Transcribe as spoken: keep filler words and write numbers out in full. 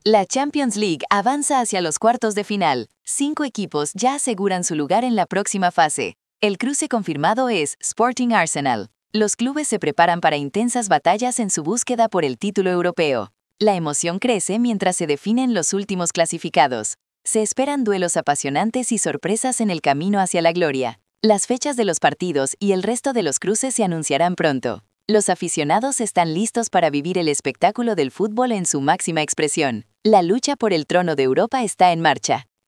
La Champions League avanza hacia los cuartos de final. Cinco equipos ya aseguran su lugar en la próxima fase. El cruce confirmado es Sporting Arsenal. Los clubes se preparan para intensas batallas en su búsqueda por el título europeo. La emoción crece mientras se definen los últimos clasificados. Se esperan duelos apasionantes y sorpresas en el camino hacia la gloria. Las fechas de los partidos y el resto de los cruces se anunciarán pronto. Los aficionados están listos para vivir el espectáculo del fútbol en su máxima expresión. La lucha por el trono de Europa está en marcha.